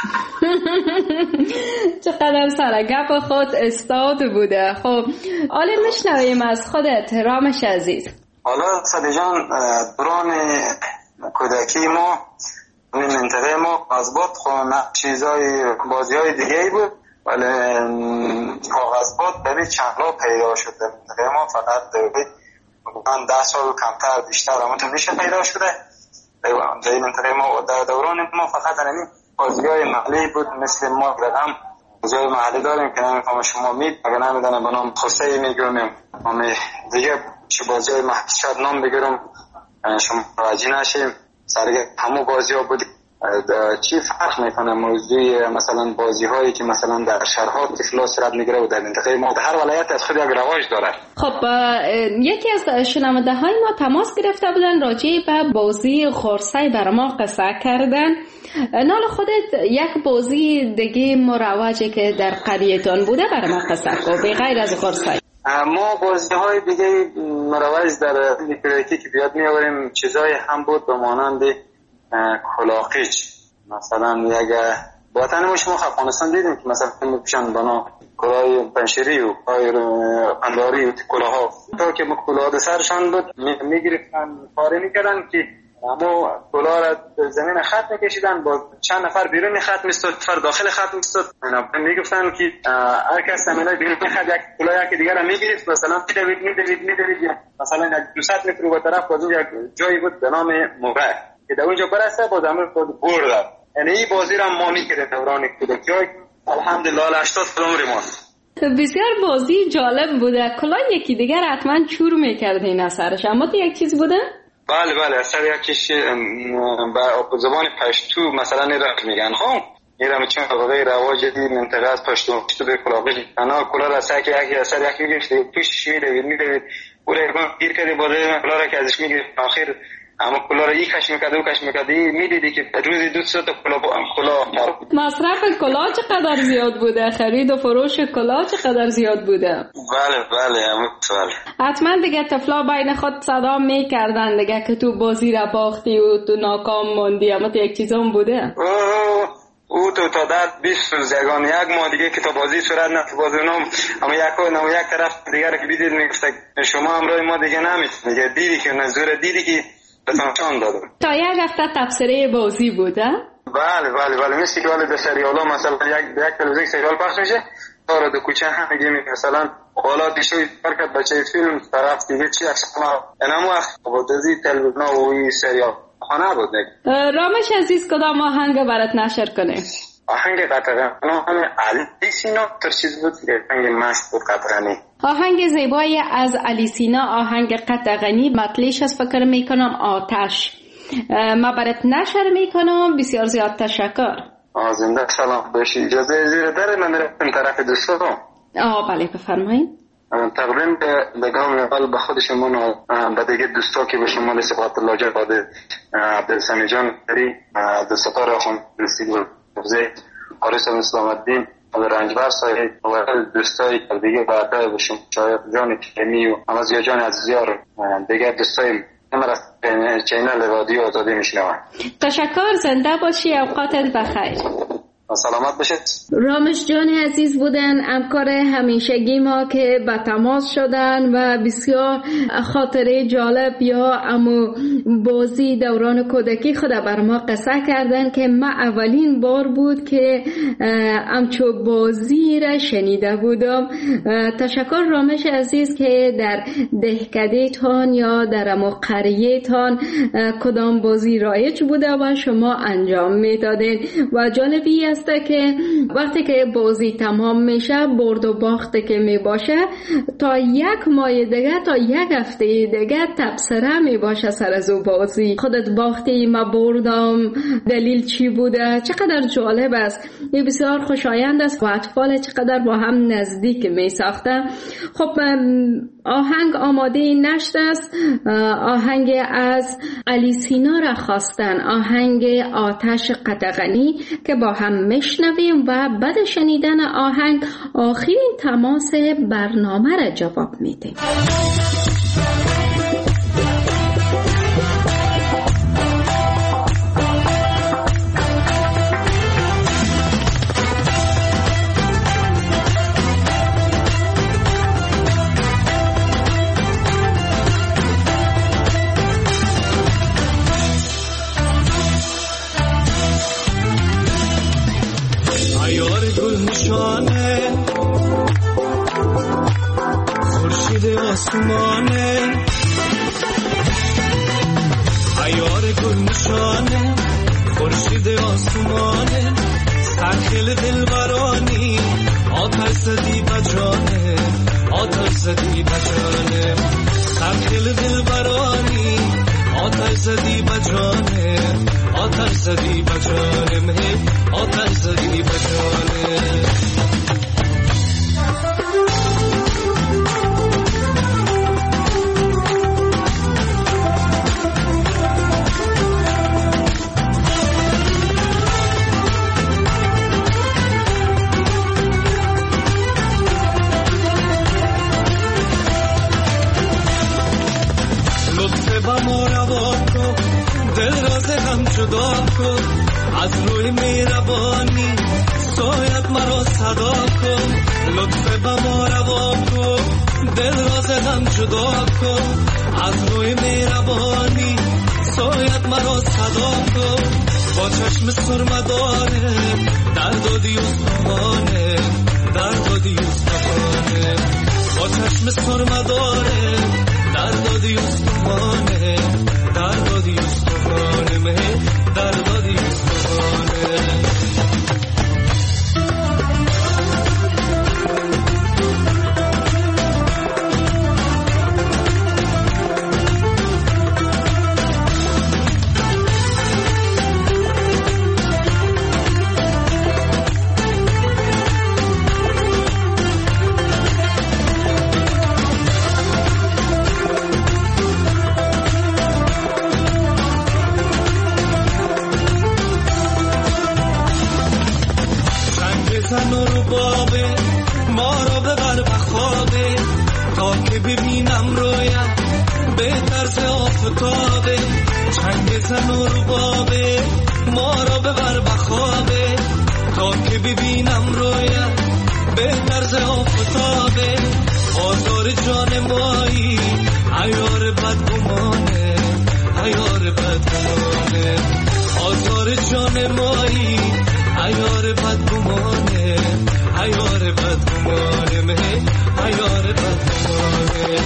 Speaker 2: چقدر سر گپ خود استاد بوده. خب حالا میشنویم از خودت رامش عزیز.
Speaker 12: حالا صدی جان، دوران کودکی ما این منطقه ما قصبات خونه چیزای بازی های دیگه ای بود، ولی کاغذبات ببین چندلا پیدا شده. منطقه ما فقط من 10 سال کمتر بیشتر همون میشه پیدا شده. در منطقه ما در دوران ما فقط همین بازی های محلی بود. مثل ما رقم بازی های محلی داریم که نمیفهم شما اگه نمیدانم به نام خسته میگرمیم دیگه چه بازی های محلی شاید نام بگیرم شما راجی نشیم. سرگه همون بازی ها بود. چی فرق میکنه موضوع مثلا بازی هایی که مثلا در شهرها طفلا صورت میگیره و در منطقه ما در هر ولایت از خود یک رواج داره.
Speaker 2: خب یکی از شنونده های ما تماس گرفته بودن راجع به بازی خرسه برای ما قصه کردن. نال خودت یک بازی دیگه مروجی که در قریه‌تان بوده برای ما قصه کن به غیر از خرسه.
Speaker 12: ما بازی های دیگه مروج در لیکوریتی که بیاد میآوریم چیزای هم بود به مانند کلاقیچ. مثلا یک وطن ما شما افغانستان دیدیم که مثلا میپوشن بنا کلاه پنشری و قنداری و کلاها تا که کلاه سرشان بود میگرفتن پاره میکردن که اما کلاه را زمین خط میکشیدن با چند نفر بیرون خط میستاد نفر داخل خط میستاد. میگفتن که هر کس زمینای بیرون خط یک کلاه یکی دیگر را میگرفت مثلا میدوید مثلا 200 متر به طرف باز یک جایی بود به نام موقع که در اونجا برسه با زمین خود بردد یعنی این بازی را ما میکردیم دوران کودکی های. الحمدلله 80 سال عمر ماست.
Speaker 2: بسیار بازی جالب بوده. کلا یکی دیگر حتما چور میکردین اثرش، اما تو یک چیز بوده؟
Speaker 12: بله اثر یکیش با زبان پشتو مثلا نرخ میگن. خب میرم چون قضیه رواج دی منطقه از پشتو به کلاغی انا کلا را ساکی یکی اثر یکی میگه توش میدوید پورا گیر کردی بازه کلا را که ازش میگه آخر اما کلا را یک کش میکردی میدیدی که روزی 200 تا کلا
Speaker 2: مصرف کلا چقدر زیاد بوده؟ خرید و فروش کلا چقدر زیاد بوده؟
Speaker 12: بله
Speaker 2: حتما دیگه طفلا بین خود صدا میکردن دیگه که تو بازی را باختی و تو ناکام موندی، اما تو یک چیزام بوده؟
Speaker 12: او تو تا در 20 روز یگان یک ماه دیگه که تا بازی صورت نفت بازی نام اما یک طرف دیگر که بیدید میگفت شما همراه ما دیگه نمیتونید دیدی که نزور دیدی که بتانشان دادم. تا
Speaker 2: یک هفته تبصره بازی بوده؟
Speaker 12: بله مثل که حالا در سریال ها مثلا یک تلویزیون سریال پخش میشه تا در کوچه هم میگه مثلا حالا دیشوی فرکت بچه فیلم طرف دیگه چی اکشن اینم وقت بودازی تلویزیون ها و سریال خانه بود نگه.
Speaker 2: رامش عزیز کدام آهنگ برات نشر کنه؟
Speaker 12: آهنگ قطرانی علی سینا تر چیز بود که آهنگ مست بود قطرانی.
Speaker 2: آهنگ زیبایی از علی سینا، آهنگ قطرانی. مطلعش از فکر میکنم آتش. ما برات نشر میکنم. بسیار زیاد تشکر.
Speaker 12: زنده سلام باشی. اجازه زیر در من رفتم طرف دوستان.
Speaker 2: بله بفرمایید.
Speaker 12: تقریبا به گام اول به خود شما و دیگه دوستا که به شما صفات الله جواد عبدالسمی جان داری دستار آخوند رسید حفظه قارس اسلام الدین و رنجبر صاحب و دوستای دیگه بعدا به شما شاید جان کمی و همازیا جان عزیزیار دیگه دوستای نمر از چینل رادیو آزادی میشنوم.
Speaker 2: تشکر. زنده باشی. اوقاتت بخیر.
Speaker 12: سلامت باشید.
Speaker 2: رامش جان عزیز بودن، همکار همیشگی ما که با تماس شدن و بسیار خاطره جالب یا امو بازی دوران کودکی خود بر ما قصه کردن که ما اولین بار بود که همچو بازی را شنیده بودم. تشکر رامش عزیز که در دهکده تان یا در امو قریه تان کدام بازی رایج بوده و شما انجام میدادین و جالبی است که وقتی که بازی تمام میشه برد و باخته که میباشه تا یک ماه دیگه تا یک هفته دیگه تبصره میباشه سر از او بازی. خودت باختی ما بردم دلیل چی بوده. چقدر جالب است. این بسیار خوشایند است و اطفال چقدر با هم نزدیک میساخته. خب آهنگ آماده نشده است. آهنگ از علی سینا را خواستن، آهنگ آتش قطغنی که با هم میشنویم و بعد شنیدن آهنگ آخرین تماس برنامه را جواب میدیم.
Speaker 6: آسمانه عیار گل نشانه خورشید آسمانه سرخیل دلبرانی آتش زدی بجانه آتش زدی بجانه سرخیل دلبرانی آتش زدی بجانه آتش زدی بجانه آتش زدی بجانه جدا کن از روی مهربانی سایت مرا صدا کن لطف به ما روا کن دل راز هم جدا کن از روی مهربانی سایت مرا صدا کن با چشم سرمداره درد و دیوستانه درد و دیوستانه با چشم سرمداره درد و دیوستانه درد و دیوستانه درد و دیوستانه ربابه ما را ببر به خوابه تا که ببینم رویت به طرز آفتابه چنگ زن و ربابه ما را ببر به خوابه تا که ببینم رویت به طرز آفتابه آزار جان مایی عیار بدگمانه عیار بدگمانه آزار جان مایی عیار بدگمانه عیار بدگمانه مه عیار بدگمانه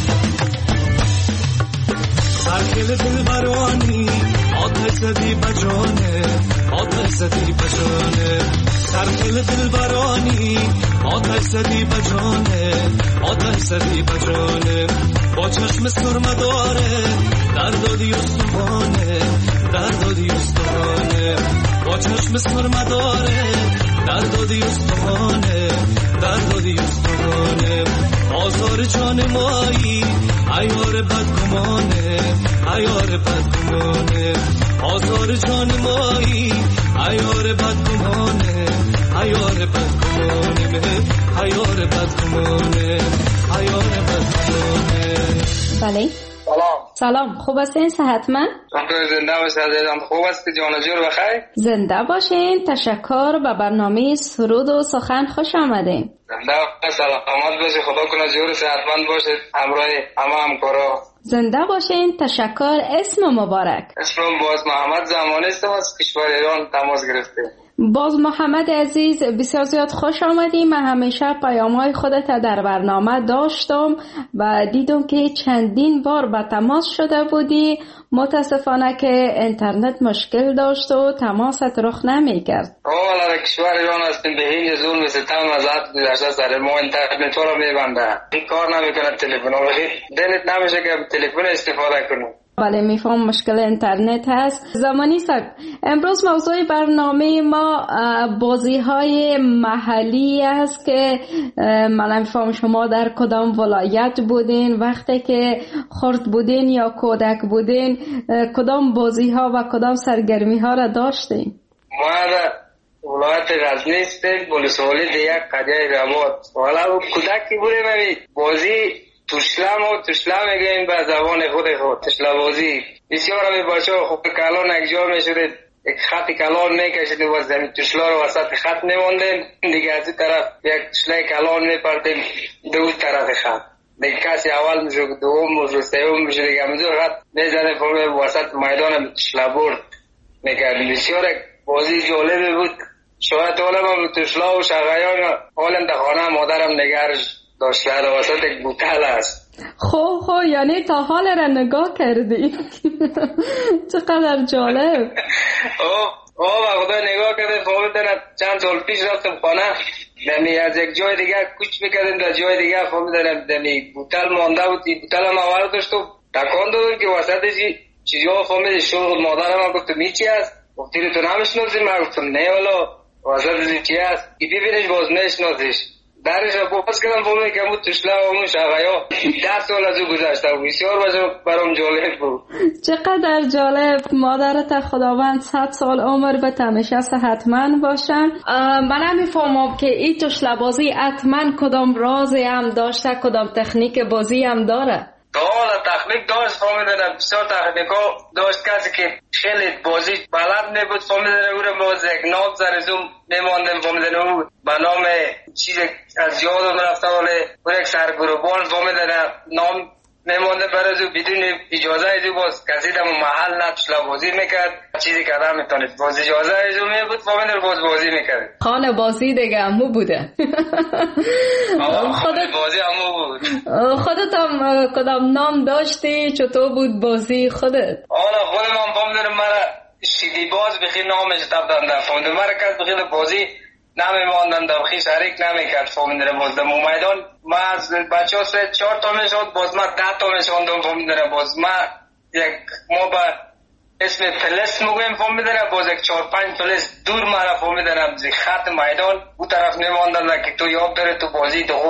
Speaker 6: سرکل دل برانی آتش زدی بجانه آتش زدی بجانه سرکل دل برانی آتش زدی بجانه آتش زدی بجانه با چشم سرمه داره در دادی استوانه در دادی استوانه با چشم سرمه داره در دادی استوانه در دادی استوانه آزار جان مایی عیار بدگمانه عیار بدگمانه آزار جان مایی عیار بدگمانه عیار بدگمانه عیار بدگمانه عیار بدگمانه.
Speaker 2: بله سلام خوب هستین صحتمند؟
Speaker 12: زنده باشید عزیزم. خوب است جان جور بخیر.
Speaker 2: زنده باشین. تشکر. به برنامه سرود و سخن خوش آمدین.
Speaker 12: زنده سلامت باشید. خدا کنه جور صحتمند باشید همراه همه همکارا.
Speaker 2: زنده باشین. تشکر. اسم مبارک؟
Speaker 12: اسمم باز محمد زمانی است. از کشور ایران تماس گرفته.
Speaker 2: باز محمد عزیز بسیار زیاد خوش آمدیم. من همیشه پیام‌های خودت در برنامه داشتم و دیدم که چندین بار به تماس شده بودی. متاسفانه که اینترنت مشکل داشت و تماست رخ نمی‌کرد.
Speaker 12: والا در کشور ایران هستیم به این ظلم ستم از حد گذشته سر ما اینترنت رو میبنده. این کار نمیکنه تلفن. دلت نمیشه که تلفن استفاده کنی.
Speaker 2: بله میفهم مشکل اینترنت هست. زمانی صاحب امروز موضوع برنامه ما بازی های محلی است که من میفهم شما در کدام ولایت بودین وقتی که خرد بودین یا کودک بودین کدام بازی ها و کدام سرگرمی ها را داشتین؟
Speaker 12: ما در ولایت غزنی هستیم بولسوالی دیگه قریه رباط. والا کودکی بودیم بازی تشلا میگیم به زبان خود تشلا بازی. بسیار همی بچه خوب کلان اکجا میشده یک خط کلان میکشیدیم و زمین تشلا رو وسط خط میموندیم دیگه از این طرف یک تشلا کلان میپردیم دو طرف خط دیگه کسی اول میشه دوم میشه سوم میشه دیگه همینجور خط میزنه فرم وسط میدان تشلا برد میکردیم. بسیار بازی جالبی بود. شاید طالب هم تشلا و شغایان حالم در خانه مادرم نگرش داشته در وسط یک بوتل است.
Speaker 2: خب یعنی تا حال را نگاه کردی. چقدر جالب.
Speaker 12: خدا نگاه کرده فهمیدن چند سال پیش رفتم خانه دمی از یک جای دیگه کوچ میکردیم در جای دیگه فهمیدن دمی بوتل مانده بود. بوتل هم آورد داشت و تکان دادم که وسط چیزا فهمید شغل مادرم هم گفتم این چی است؟ گفتی تو نمیشناسی؟ من گفتم نه والا وسط چی است؟ که ببینش باز نشناسیش درش را باز کردم فهمید که همون تشلا و همون شغایا 10 سال از او گذشته و بسیار برام جالب بود.
Speaker 2: چقدر جالب. مادرت خداوند 100 سال عمر به همیشه صحتمند باشن. من هم میفهمم که این تشلا بازی حتما کدام رازی هم داشته کدام تکنیک بازی هم داره.
Speaker 12: حالا تکنیک داشت فهمیدن بسیار تکنیکا داشت. کسی که خیلی بازی بلد نبود فهمیدن او را باز یک نام زرزوم میماندن فهمیدن او به نام چیز از یادم رفته ولی یک سرگروبان فهمیدن نام میمانده برای او بدون اجازه ایزو باز کسی در محل نتشلا بازی میکرد چیزی که آدم میتونید باز اجازه ایزو میبود فهمیدن باز بازی میکرد.
Speaker 2: خانه بازی دیگه همو بوده.
Speaker 12: خانه بازی همو بود.
Speaker 2: خودت هم کدام نام داشتی؟ چطور بود بازی خودت؟
Speaker 12: خودم هم فهمیدن مرا شیدی باز بخی نامش تبدن در فهمیدن مرا کس بخی بازی نمیماندن در بخی شریک نمیکرد فهمیدن باز در میدان ما از بچه ها 4 تا میشوند باز ما 10 تا میشوندم فهمیدن باز ما با اسم فلس مگویم فهمیدن باز یک 4-5 فلس دور مرا فهمیدن خط میدان او طرف نمیماندن که تو یاد داره تو بازی تو خوب است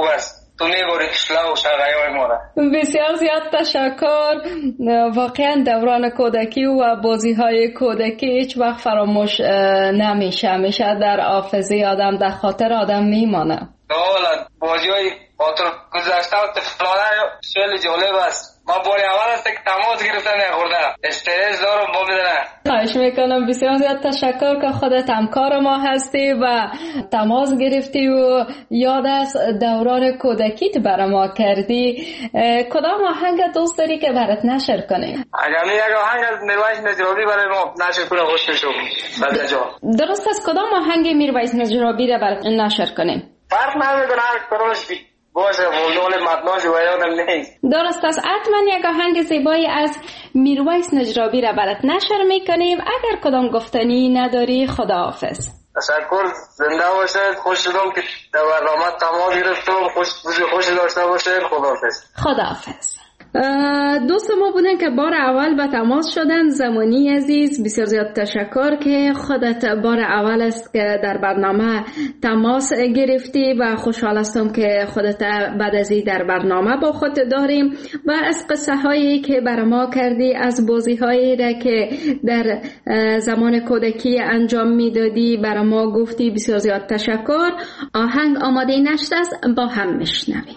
Speaker 12: تو میبری اشلا و شغایای ما را.
Speaker 2: بسیار زیاد تشکر. واقعا دوران کودکی و بازی های کودکی هیچ وقت فراموش نمیشه، همیشه در حافظه آدم، در خاطر آدم میمانه.
Speaker 12: والا بازی های خاطر گذشته و طفلانه خیلی جالب است. ما باری اول است که تماس گرفتن نخورده استرس دارم با بدنه.
Speaker 2: خواهش میکنم. بسیار زیاد تشکر که خودت همکار ما هستی و تماس گرفتی و یاد از دوران کودکیت برای ما کردی. کدام آهنگ دوست داری که برات نشر کنیم؟
Speaker 12: اگر یک آهنگ از میرویس نجرابی برای ما نشر کنه خوش میشم.
Speaker 2: درست است. کدام آهنگ میرویس نجرابی را برات نشر کنیم؟
Speaker 12: فرق نمیکنه هر کدامش باشه موضوع متناش و یادم نیست.
Speaker 2: درست است. حتما یک آهنگ زیبایی از میرویس نجرابی را برات نشر میکنیم. اگر کدام گفتنی نداری خداحافظ.
Speaker 12: تشکر. زنده باشید. خوش شدم که در برنامه تماس گرفتم. خوش داشته باشید. خداحافظ.
Speaker 2: خداحافظ. دوست ما بودن که بار اول به تماس شدن. زمانی عزیز بسیار زیاد تشکر که خودت بار اول است که در برنامه تماس گرفتی و خوشحال هستم که خودت بعد از این در برنامه با خود داریم و از قصه هایی که بر ما کردی، از بازی هایی را که در زمان کودکی انجام میدادی بر ما گفتی. بسیار زیاد تشکر. آهنگ آماده نشده است، با هم میشنویم.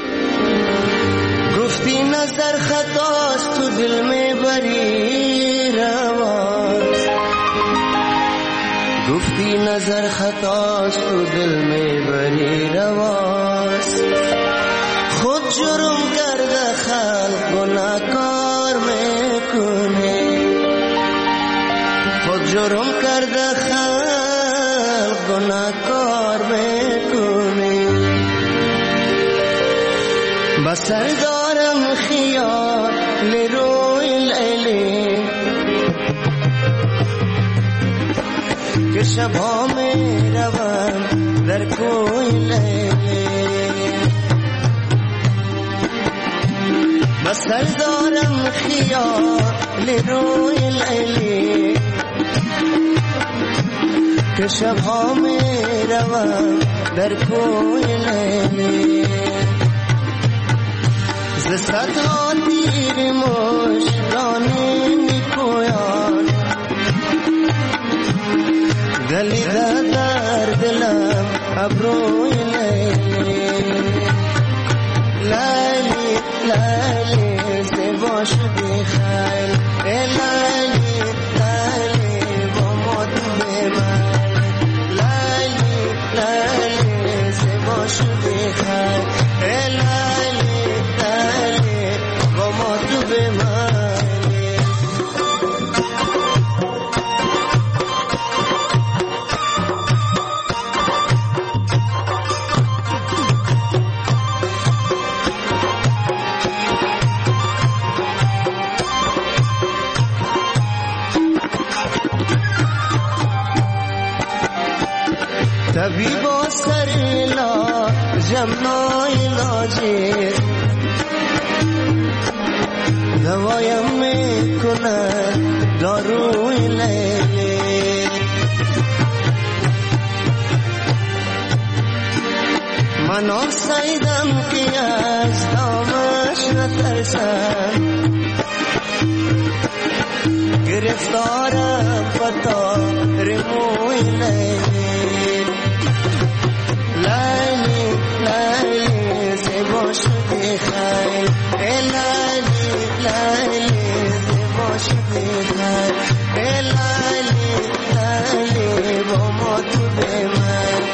Speaker 13: گفتی نظر خطاست تو دل میبری رواست، گفتی نظر خطاست تو دل میبری رواست، خود جرم کرده خلق گناهکار میکنی، خود جرم کرده خلق گناهکار میکنی، بسر دارم خیال روی لیلی که شبها می روم در کوی لیلی، بسر دارم خیال روی لیلی که شبها می روم در کوی لیلی، ز صدها تیر مژگانی میپویان دلیده در دلم ابروی لیلی، لیلی لیلی زیبا شدی خیل، لیلی لیلی با ما تو به من، لیلی لیلی زیبا شدی خیل، لیلی با ما تو به منی. طبیبا سر علاجم ناعلاجه، دوایم میکنه داروی لیلی، من آسایدم که از دامش نترسم، گرفتارم پتا رموی لیلی، لیلی لیلی زیبا شدی خیل، لیلی لیلی زیبا شدی خیل، لیلی لیلی با ما تو به من،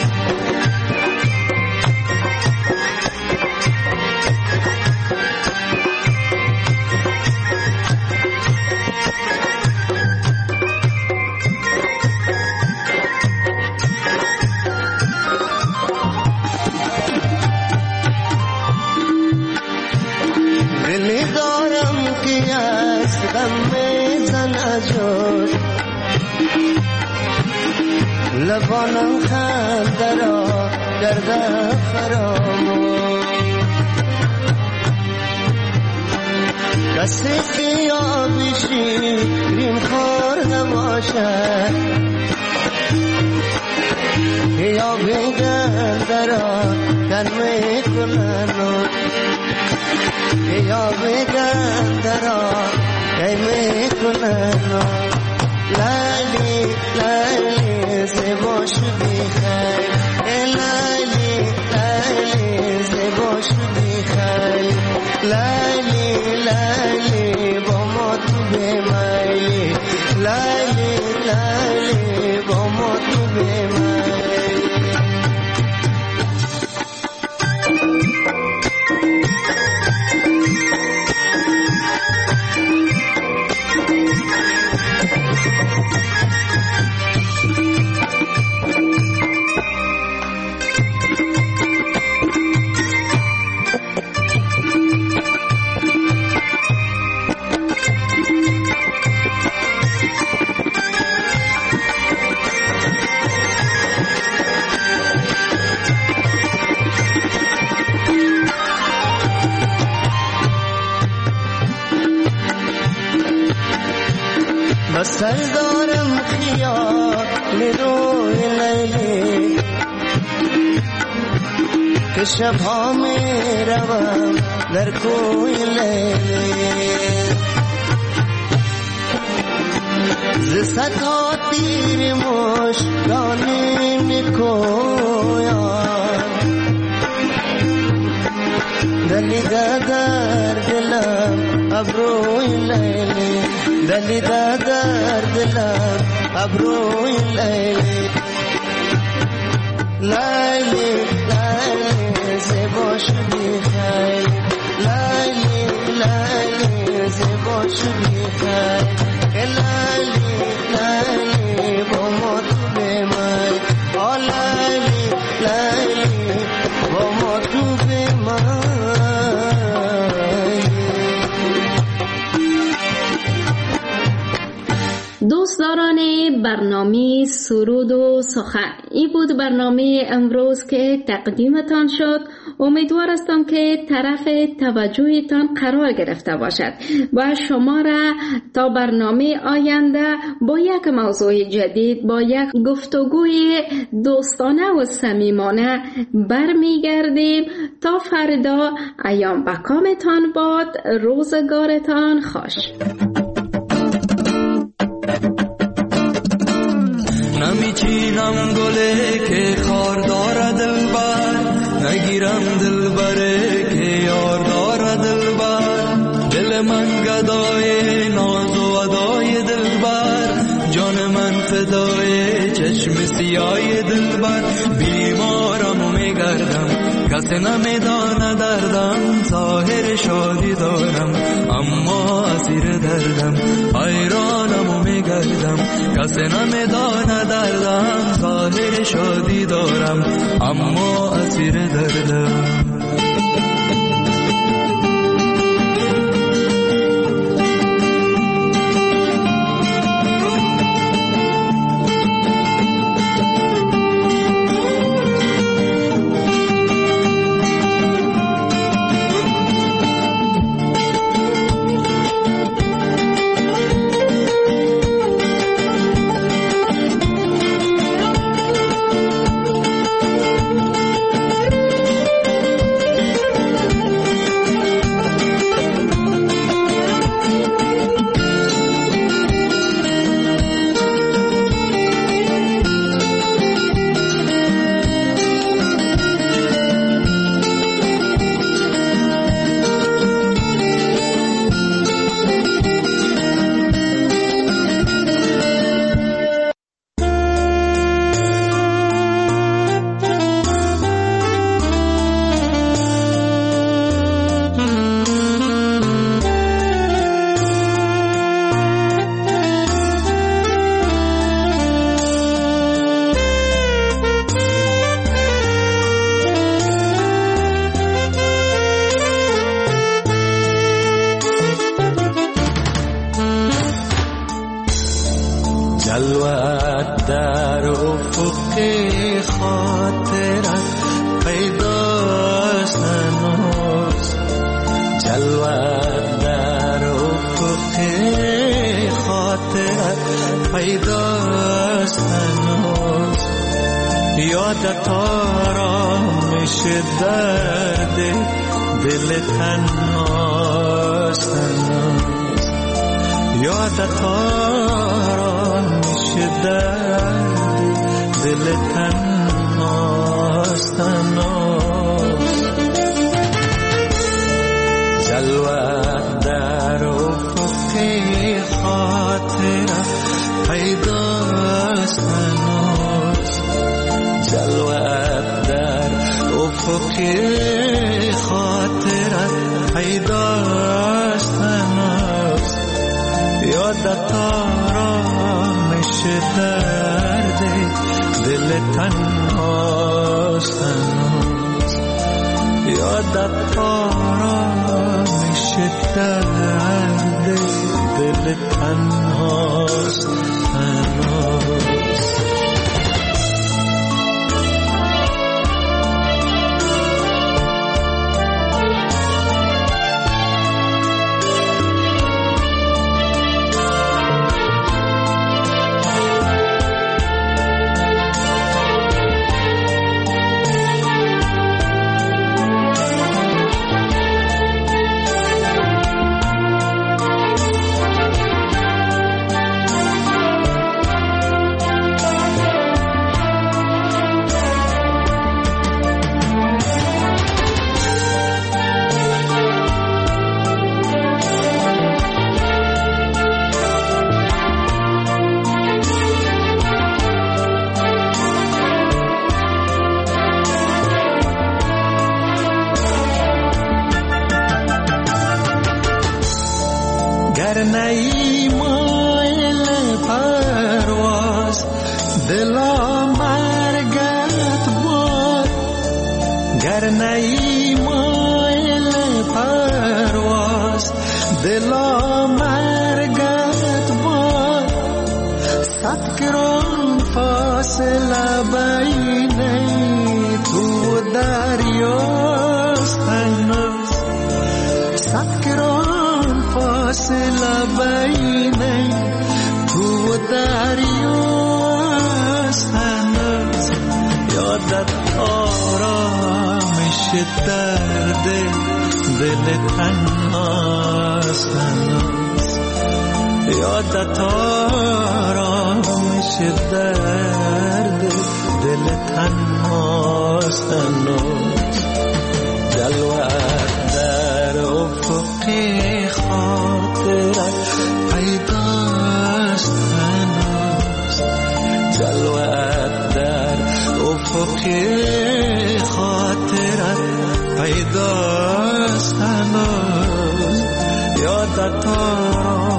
Speaker 13: دلی دارم که از غم میزنه جور، لبانم خنده را کرده فراموش، کسی که یابی شیرین خورده باشد، یا بگنده را کن میکنه که یا بگن درا که میکنن لالی لالی زیبا شدی خیلی لالی لالی زیبا شدی خیلی لالی لالی با ما تو بمیلی لالی لالی با ما تو بمیلی سر دارم خیال روی لیلی که شبها می روم در کوی لیلی ز صدها تیر مشکانی می کویم دلیده در دلم ابروی لیلی دلیده در دلم ابروی لیلی لیلی لیلی زیبا شدی خیلی لیلی لیلی زیبا شدی خیلی لیلی لیلی با ما تو بمای لیلی لیلی با ما تو بمای
Speaker 2: دوستداران برنامه سرود و سخن، این بود برنامه امروز که تقدیمتان شد. امیدوار هستم که طرف توجهتان قرار گرفته باشد و شما را تا برنامه آینده با یک موضوع جدید، با یک گفتگوی دوستانه و صمیمانه برمیگردیم. تا فردا ایام بکامتان باد، روزگارتان خوش.
Speaker 14: نمیچینم گله که خار داره دلبر، نگیرم دلبره که یار داره دلبر. دل من گدای ناز و ادای دلبر، جان من فدای چشم سیای دلبر. بیمارم میگردم کسی نمیدانه دردم، ظاهر شادی دارم اما اسیر دردم. حیرانم میگردم کسی نمیدانه دردم، ظاهر شادی دارم اما اسیر دردم.
Speaker 15: جلوت در افق خاطرت پیداست هنوز، جلوت در افق خاطرت پیداست هنوز. یادت آرامش درد دل تنهاست هنوز یادت آرامش درد دل تنهاست هنوز جلوت در افق خاطرت پیداست هنوز جلوت در افق خاطرت پیداست هنوز یادت آرامش درد دل تنهاست هنوز یادت آرامش درد دل تنهاست هنوز نئی مایل پرواز دلا مرگت باد گر نئی مایل پرواز دلا مرگت باد صد گران فاصله بین تو دریاست هنوز صد گران فاصله بین تو دریاست هنوز یادت آرامش درد دل تنهاست هنوز یادت آرامش درد دل تنهاست هنوز جلوت در افق خاطرت پیداست هنوز جلوت در افق خاطرت پیداست هنوز یادت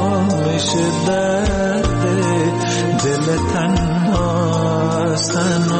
Speaker 15: آرامش درد دل تنهاست هنوز